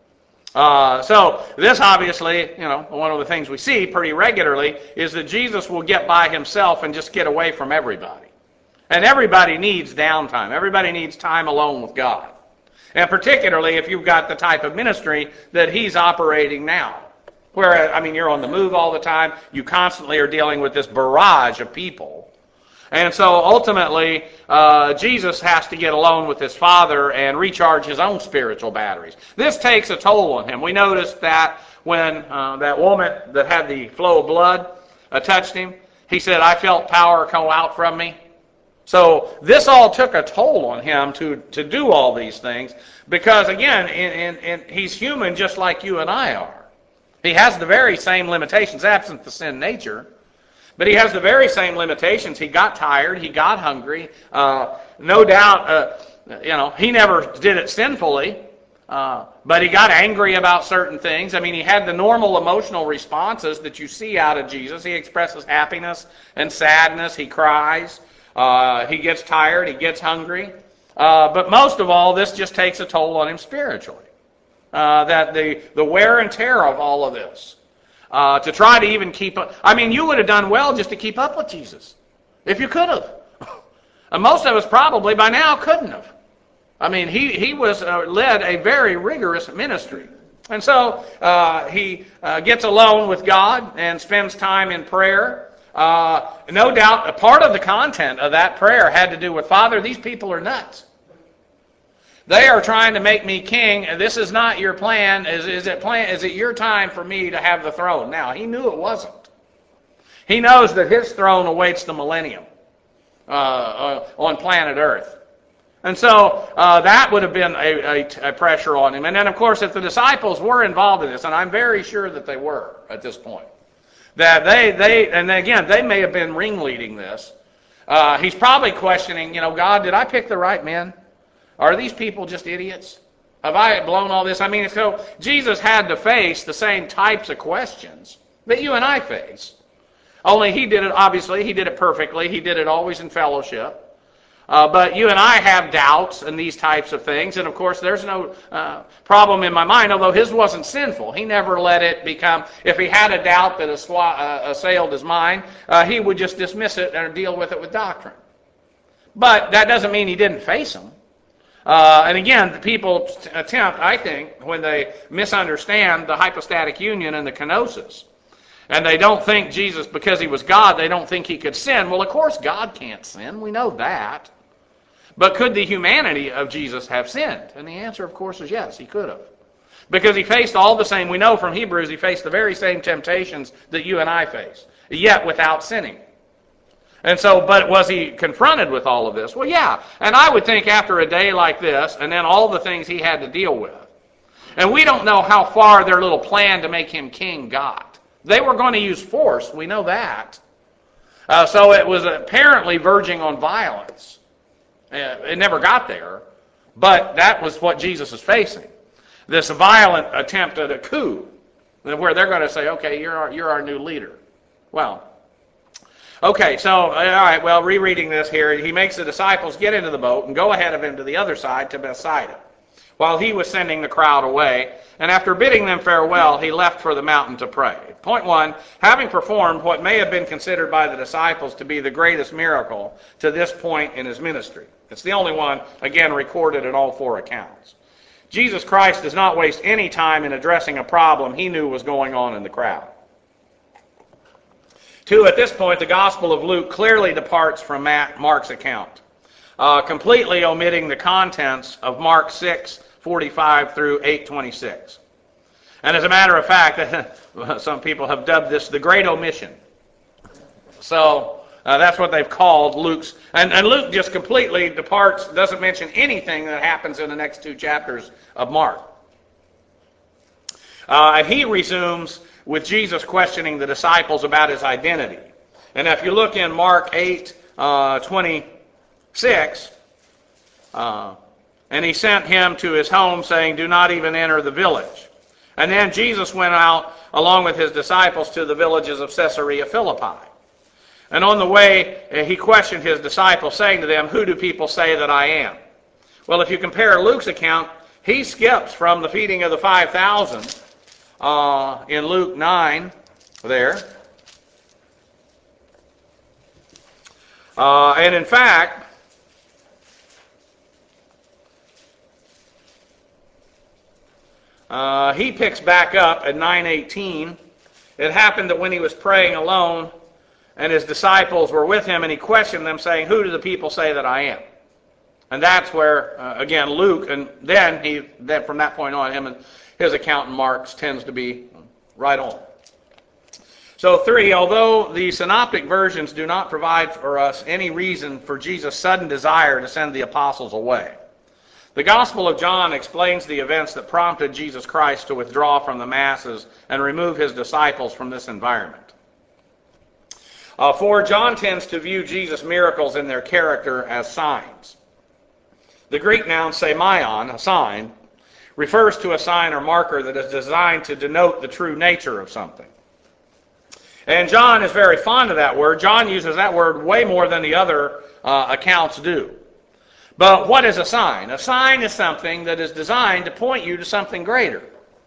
Uh, so this obviously, you know, one of the things we see pretty regularly is that Jesus will get by himself and just get away from everybody. And everybody needs downtime. Everybody needs time alone with God. And particularly if you've got the type of ministry that he's operating now. Where, I mean, you're on the move all the time. You constantly are dealing with this barrage of people. And so ultimately, uh, Jesus has to get alone with his Father and recharge his own spiritual batteries. This takes a toll on him. We noticed that when uh, that woman that had the flow of blood uh, touched him, he said, I felt power come out from me. So this all took a toll on him to, to do all these things because, again, in, in, in, he's human just like you and I are. He has the very same limitations, absent the sin nature. But he has the very same limitations. He got tired. He got hungry. Uh, no doubt, uh, you know, he never did it sinfully. Uh, but he got angry about certain things. I mean, he had the normal emotional responses that you see out of Jesus. He expresses happiness and sadness. He cries. Uh, he gets tired. He gets hungry. Uh, but most of all, this just takes a toll on him spiritually. Uh, that the, the wear and tear of all of this. Uh, to try to even keep up. I mean, you would have done well just to keep up with Jesus, if you could have. And most of us probably by now couldn't have. I mean, he, he was uh, led a very rigorous ministry. And so uh, he uh, gets alone with God and spends time in prayer. Uh, no doubt a part of the content of that prayer had to do with, Father, these people are nuts. They are trying to make me king, and this is not your plan. Is, is it plan? Is it your time for me to have the throne? Now, he knew it wasn't. He knows that his throne awaits the millennium uh, uh, on planet Earth. And so uh, that would have been a, a, a pressure on him. And then, of course, if the disciples were involved in this, and I'm very sure that they were at this point, that they, they and again, they may have been ringleading this. Uh, he's probably questioning, you know, God, did I pick the right men? Are these people just idiots? Have I blown all this? I mean, so Jesus had to face the same types of questions that you and I face. Only he did it, obviously, he did it perfectly. He did it always in fellowship. Uh, but you and I have doubts and these types of things. And of course, there's no uh, problem in my mind, although his wasn't sinful. He never let it become, if he had a doubt that aswa- uh, assailed his mind, uh, he would just dismiss it or deal with it with doctrine. But that doesn't mean he didn't face them. Uh, and again, the people attempt, I think, when they misunderstand the hypostatic union and the kenosis, and they don't think Jesus, because he was God, they don't think he could sin. Well, of course, God can't sin. We know that. But could the humanity of Jesus have sinned? And the answer, of course, is yes, he could have. Because he faced all the same, we know from Hebrews, he faced the very same temptations that you and I face, yet without sinning. And so, but was he confronted with all of this? Well, yeah. And I would think after a day like this, and then all the things he had to deal with, and we don't know how far their little plan to make him king got. They were going to use force, we know that. Uh, so it was apparently verging on violence. Uh, it never got there, but that was what Jesus is facing. This violent attempt at a coup, where they're going to say, okay, you're our, you're our new leader. Well, okay, so, all right, well, rereading this here, he makes the disciples get into the boat and go ahead of him to the other side, to Bethsaida, while he was sending the crowd away. And after bidding them farewell, he left for the mountain to pray. Point one, having performed what may have been considered by the disciples to be the greatest miracle to this point in his ministry. It's the only one, again, recorded in all four accounts. Jesus Christ does not waste any time in addressing a problem he knew was going on in the crowd. Two, at this point, the Gospel of Luke clearly departs from Mark's account, uh, completely omitting the contents of Mark six forty-five through eight twenty-six. And as a matter of fact, some people have dubbed this the Great Omission. So uh, that's what they've called Luke's. And, and Luke just completely departs, doesn't mention anything that happens in the next two chapters of Mark. Uh, and he resumes with Jesus questioning the disciples about his identity. And if you look in Mark eight uh, twenty-six, uh, and he sent him to his home, saying, do not even enter the village. And then Jesus went out along with his disciples to the villages of Caesarea Philippi. And on the way, he questioned his disciples, saying to them, who do people say that I am? Well, if you compare Luke's account, he skips from the feeding of the five thousand uh, in Luke nine there. Uh, and in fact, Uh, he picks back up at nine eighteen. It happened that when he was praying alone and his disciples were with him, and he questioned them, saying, who do the people say that I am? And that's where, uh, again, Luke, and then he, then from that point on, him and his account in Mark's tends to be right on. So three, although the synoptic versions do not provide for us any reason for Jesus' sudden desire to send the apostles away, the Gospel of John explains the events that prompted Jesus Christ to withdraw from the masses and remove his disciples from this environment. Uh, four, John tends to view Jesus' miracles in their character as signs. The Greek noun semeion, a sign, refers to a sign or marker that is designed to denote the true nature of something. And John is very fond of that word. John uses that word way more than the other uh, accounts do. But what is a sign? A sign is something that is designed to point you to something greater.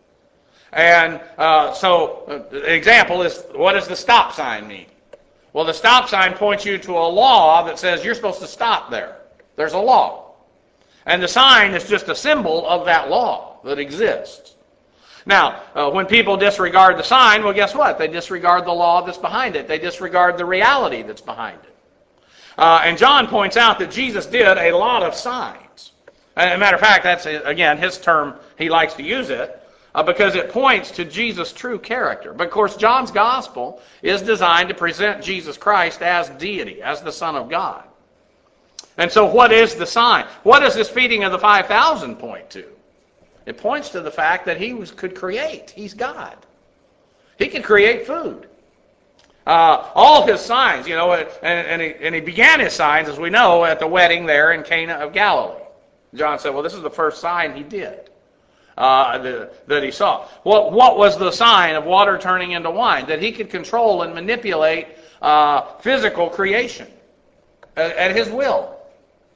And uh, so, uh, an example is, what does the stop sign mean? Well, the stop sign points you to a law that says you're supposed to stop there. There's a law. And the sign is just a symbol of that law that exists. Now, uh, when people disregard the sign, well, guess what? They disregard the law that's behind it. They disregard the reality that's behind it. Uh, and John points out that Jesus did a lot of signs. As a matter of fact, that's, again, his term, he likes to use it, uh, because it points to Jesus' true character. But of course, John's gospel is designed to present Jesus Christ as deity, as the Son of God. And so what is the sign? What does this feeding of the five thousand point to? It points to the fact that he was, could create. He's God. He can create food. Uh, all his signs, you know, and, and, he, and he began his signs, as we know, at the wedding there in Cana of Galilee. John said, well, this is the first sign he did, uh, the, that he saw. What, what was the sign of water turning into wine? That he could control and manipulate uh, physical creation at, at his will.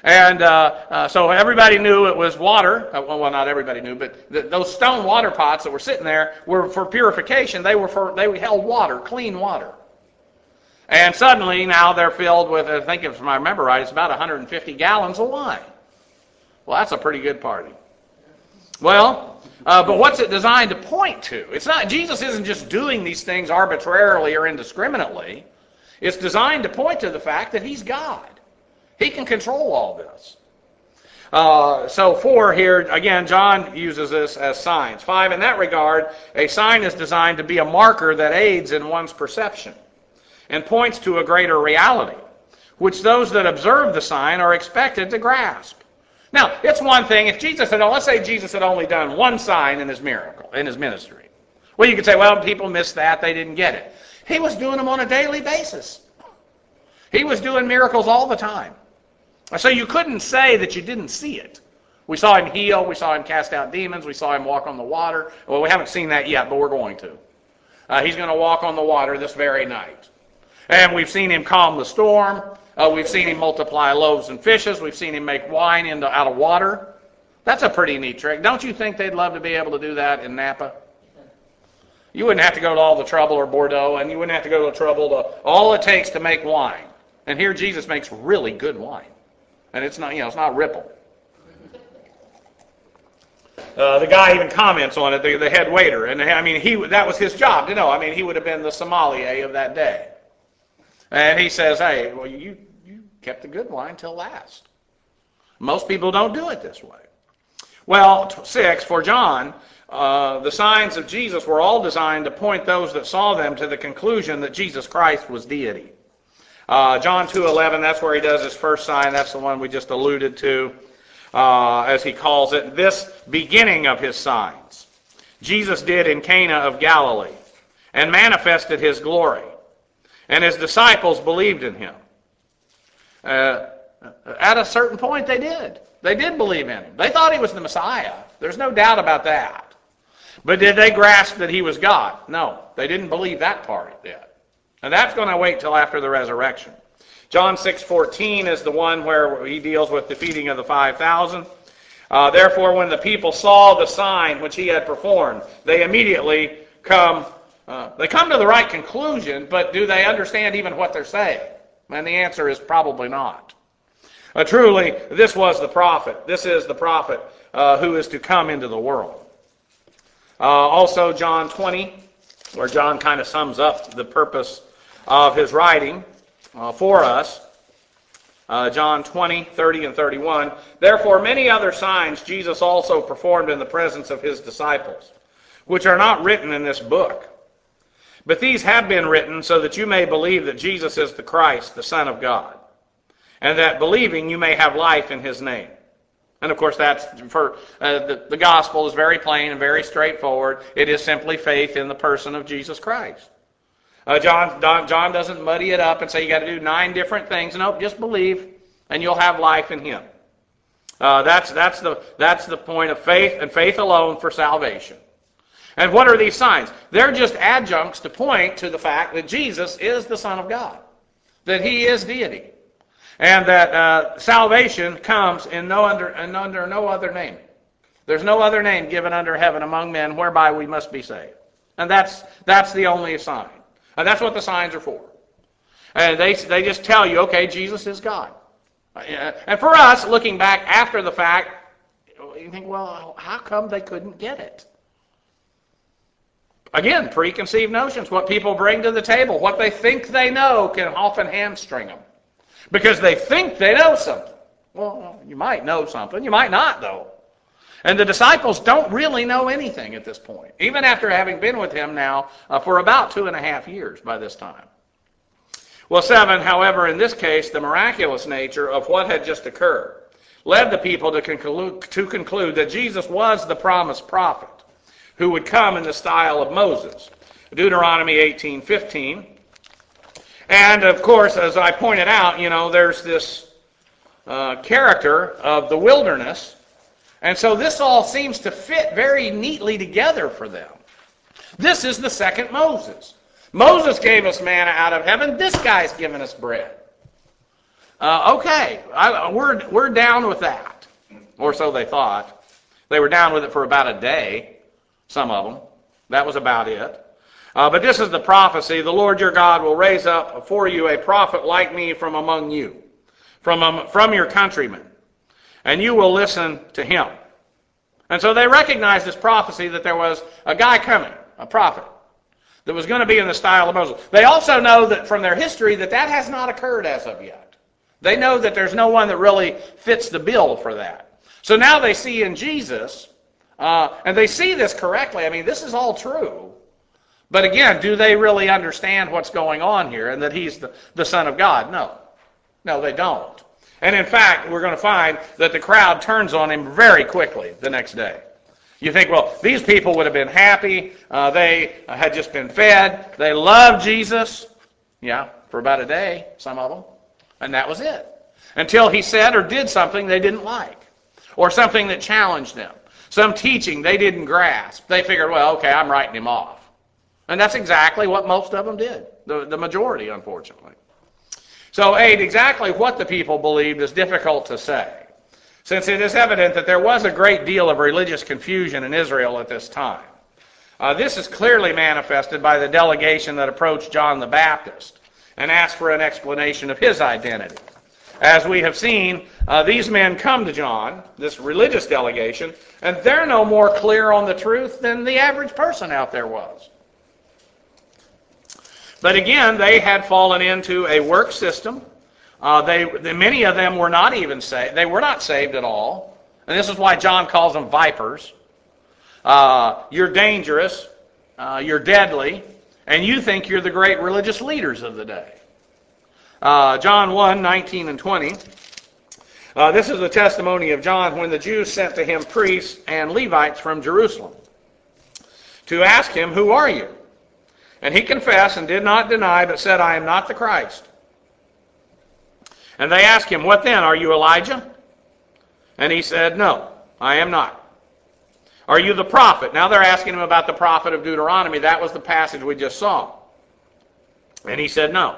And uh, uh, so everybody knew it was water. Uh, well, not everybody knew, but th- those stone water pots that were sitting there were for purification. They were for they held water, clean water. And suddenly now they're filled with, I think if I remember right, it's about one hundred fifty gallons of wine. Well, that's a pretty good party. Well, uh, but what's it designed to point to? It's not, Jesus isn't just doing these things arbitrarily or indiscriminately. It's designed to point to the fact that he's God. He can control all this. Uh, so four here, again, John uses this as signs. Five, in that regard, a sign is designed to be a marker that aids in one's perception and points to a greater reality, which those that observe the sign are expected to grasp. Now, it's one thing if Jesus had, let's say Jesus had only done one sign in his miracle, in his ministry. Well, you could say, well, people missed that, they didn't get it. He was doing them on a daily basis. He was doing miracles all the time. So you couldn't say that you didn't see it. We saw him heal, we saw him cast out demons, we saw him walk on the water. Well, we haven't seen that yet, but we're going to. Uh, he's going to walk on the water this very night. And we've seen him calm the storm. Uh, we've seen him multiply loaves and fishes. We've seen him make wine into, out of water. That's a pretty neat trick. Don't you think they'd love to be able to do that in Napa? You wouldn't have to go to all the trouble, or Bordeaux, and you wouldn't have to go to the trouble to all it takes to make wine. And here Jesus makes really good wine. And it's not, you know, it's not Ripple. Uh, the guy even comments on it, the, the head waiter. And I mean, he that was his job to know. I mean, he would have been the sommelier of that day. And he says, hey, well, you, you kept the good wine till last. Most people don't do it this way. Well, six, for John, uh, the signs of Jesus were all designed to point those that saw them to the conclusion that Jesus Christ was deity. Uh, John two eleven, that's where he does his first sign. That's the one we just alluded to, uh, as he calls it. This beginning of his signs Jesus did in Cana of Galilee and manifested his glory. And his disciples believed in him. Uh, at a certain point, they did. They did believe in him. They thought he was the Messiah. There's no doubt about that. But did they grasp that he was God? No, they didn't believe that part yet. And that's going to wait till after the resurrection. John six fourteen is the one where he deals with the feeding of the five thousand. Uh, Therefore, when the people saw the sign which he had performed, they immediately come Uh, they come to the right conclusion, but do they understand even what they're saying? And the answer is probably not. Uh, truly, this was the prophet. This is the prophet uh, who is to come into the world. Uh, also, John twenty, where John kind of sums up the purpose of his writing uh, for us. Uh, John twenty, thirty, and thirty-one. Therefore, many other signs Jesus also performed in the presence of his disciples, which are not written in this book. But these have been written so that you may believe that Jesus is the Christ, the Son of God, and that believing you may have life in his name. And of course, that's for uh, the, the gospel is very plain and very straightforward. It is simply faith in the person of Jesus Christ. Uh, John, John doesn't muddy it up and say you got to do nine different things. No, just believe, and you'll have life in him. Uh, that's that's the that's the point of faith, and faith alone for salvation. And what are these signs? They're just adjuncts to point to the fact that Jesus is the Son of God, that he is deity, and that uh, salvation comes in no under, in under no other name. There's no other name given under heaven among men whereby we must be saved. And that's that's the only sign. And that's what the signs are for. And they, they just tell you, okay, Jesus is God. And for us, looking back after the fact, you think, well, how come they couldn't get it? Again, preconceived notions, what people bring to the table, what they think they know can often hamstring them. Because they think they know something. Well, you might know something. You might not, though. And the disciples don't really know anything at this point, even after having been with him now uh, for about two and a half years by this time. Well, seven, however, in this case, the miraculous nature of what had just occurred led the people to conclude, to conclude that Jesus was the promised prophet who would come in the style of Moses. Deuteronomy eighteen fifteen. And, of course, as I pointed out, you know, there's this uh, character of the wilderness. And so this all seems to fit very neatly together for them. This is the second Moses. Moses gave us manna out of heaven. This guy's given us bread. Uh, okay, I, we're, we're down with that. Or so they thought. They were down with it for about a day, some of them. That was about it. Uh, but this is the prophecy. The Lord your God will raise up for you a prophet like me from among you, from, um, from your countrymen, and you will listen to him. And so they recognized this prophecy that there was a guy coming, a prophet, that was going to be in the style of Moses. They also know that from their history that that has not occurred as of yet. They know that there's no one that really fits the bill for that. So now they see in Jesus, uh, and they see this correctly. I mean, this is all true. But again, do they really understand what's going on here and that he's the, the Son of God? No. No, they don't. And in fact, we're going to find that the crowd turns on him very quickly the next day. You think, well, these people would have been happy. Uh, they had just been fed. They loved Jesus. Yeah, for about a day, some of them. And that was it. Until he said or did something they didn't like. Or something that challenged them. Some teaching they didn't grasp. They figured, well, okay, I'm writing him off. And that's exactly what most of them did. The, the majority, unfortunately. So, eight, exactly what the people believed is difficult to say, since it is evident that there was a great deal of religious confusion in Israel at this time. Uh, this is clearly manifested by the delegation that approached John the Baptist and asked for an explanation of his identity. As we have seen, uh, these men come to John, this religious delegation, and they're no more clear on the truth than the average person out there was. But again, they had fallen into a work system. Uh, they, they, many of them were not even saved. They were not saved at all. And this is why John calls them vipers. Uh, you're dangerous. Uh, you're deadly. And you think you're the great religious leaders of the day. Uh, John one, nineteen and twenty. Uh, this is the testimony of John when the Jews sent to him priests and Levites from Jerusalem to ask him, "Who are you?" And he confessed and did not deny, but said, "I am not the Christ." And they asked him, "What then? Are you Elijah?" And he said, "No, I am not." "Are you the prophet?" Now they're asking him about the prophet of Deuteronomy. That was the passage we just saw. And he said, "No."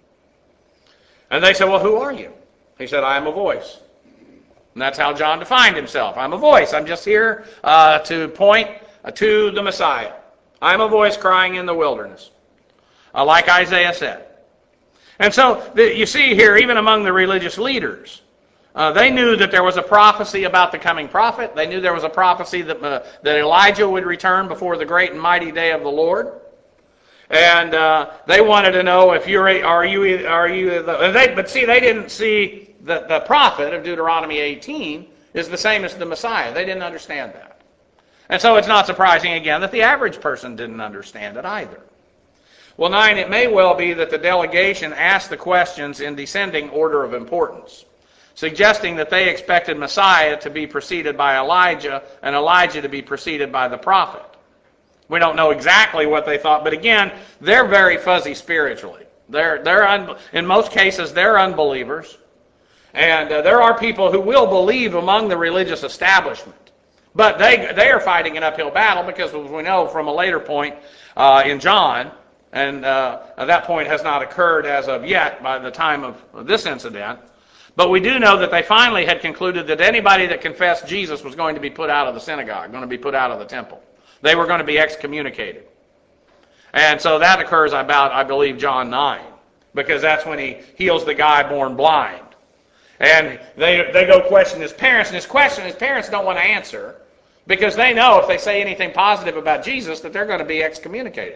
And they said, "Well, who are you?" He said, "I am a voice." And that's how John defined himself. I'm a voice. I'm just here uh, to point uh, to the Messiah. I'm a voice crying in the wilderness, uh, like Isaiah said. And so the, you see here, even among the religious leaders, uh, they knew that there was a prophecy about the coming prophet. They knew there was a prophecy that, uh, that Elijah would return before the great and mighty day of the Lord. And uh, they wanted to know if you're, are you, are you, the, they, but see, they didn't see that the prophet of Deuteronomy eighteen is the same as the Messiah. They didn't understand that. And so it's not surprising, again, that the average person didn't understand it either. Well, nine, it may well be that the delegation asked the questions in descending order of importance, suggesting that they expected Messiah to be preceded by Elijah and Elijah to be preceded by the prophet. We don't know exactly what they thought, but again, they're very fuzzy spiritually. They're, they're un, in most cases, they're unbelievers. And uh, there are people who will believe among the religious establishment. But they they are fighting an uphill battle because, as we know from a later point uh, in John, and uh, that point has not occurred as of yet by the time of this incident, but we do know that they finally had concluded that anybody that confessed Jesus was going to be put out of the synagogue, going to be put out of the temple. They were going to be excommunicated. And so that occurs about, I believe, John nine, because that's when he heals the guy born blind. And they they go question his parents, and his question his parents don't want to answer because they know if they say anything positive about Jesus that they're going to be excommunicated.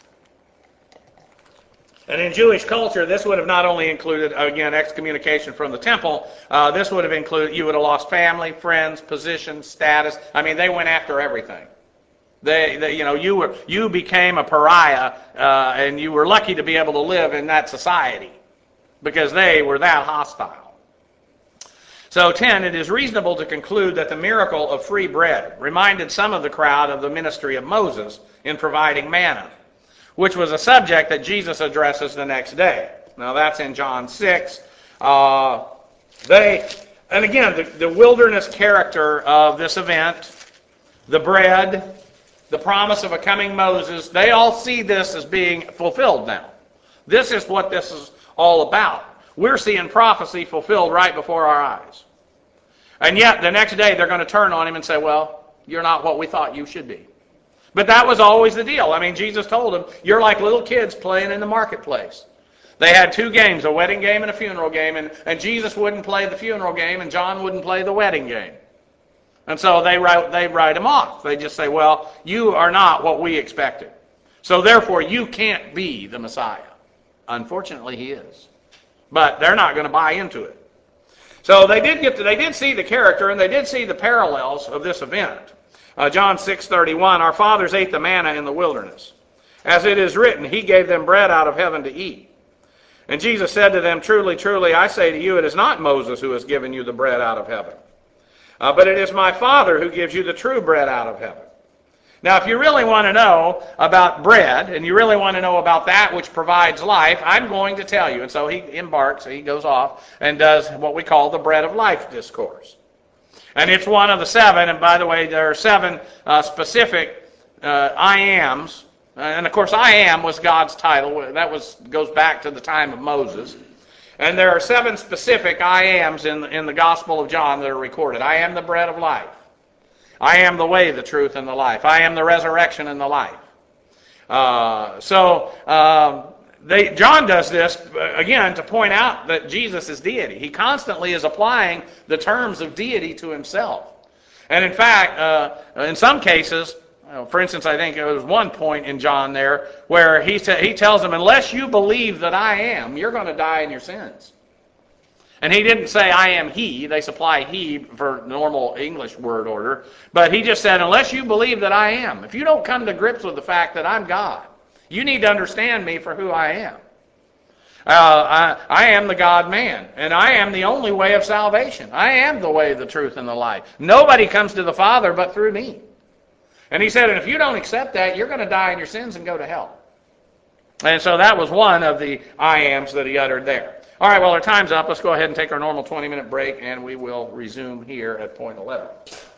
And in Jewish culture, this would have not only included, again, excommunication from the temple, uh, this would have included, you would have lost family, friends, position, status. I mean, they went after everything. They, they you know, you were you became a pariah, uh, and you were lucky to be able to live in that society because they were that hostile. So, ten, it is reasonable to conclude that the miracle of free bread reminded some of the crowd of the ministry of Moses in providing manna, which was a subject that Jesus addresses the next day. Now, that's in John six. Uh, they, and again, the, the wilderness character of this event, the bread, the promise of a coming Moses, they all see this as being fulfilled now. This is what this is all about. We're seeing prophecy fulfilled right before our eyes. And yet, the next day, they're going to turn on him and say, well, you're not what we thought you should be. But that was always the deal. I mean, Jesus told them, you're like little kids playing in the marketplace. They had two games, a wedding game and a funeral game, and, and Jesus wouldn't play the funeral game, and John wouldn't play the wedding game. And so they write, they write him off. They just say, well, you are not what we expected. So therefore, you can't be the Messiah. Unfortunately, he is. But they're not going to buy into it. So they did get to, they did see the character, and they did see the parallels of this event. Uh, John six thirty-one, our fathers ate the manna in the wilderness. As it is written, he gave them bread out of heaven to eat. And Jesus said to them, truly, truly, I say to you, it is not Moses who has given you the bread out of heaven, uh, but it is my Father who gives you the true bread out of heaven. Now, if you really want to know about bread, and you really want to know about that which provides life, I'm going to tell you. And so he embarks, he goes off and does what we call the bread of life discourse. And it's one of the seven, and by the way, there are seven uh, specific uh, I ams. And of course, I am was God's title. That was goes back to the time of Moses. And there are seven specific I ams in, in the Gospel of John that are recorded. I am the bread of life. I am the way, the truth, and the life. I am the resurrection and the life. Uh, so um, they, John does this, again, to point out that Jesus is deity. He constantly is applying the terms of deity to himself. And in fact, uh, in some cases, for instance, I think there was one point in John there where he, t- he tells them, unless you believe that I am, you're going to die in your sins. And he didn't say, I am he. They supply he for normal English word order. But he just said, unless you believe that I am, if you don't come to grips with the fact that I'm God, you need to understand me for who I am. Uh, I, I am the God-man, and I am the only way of salvation. I am the way, the truth, and the life. Nobody comes to the Father but through me. And he said, and if you don't accept that, you're going to die in your sins and go to hell. And so that was one of the I ams that he uttered there. All right, well, our time's up. Let's go ahead and take our normal twenty-minute break, and we will resume here at point eleven.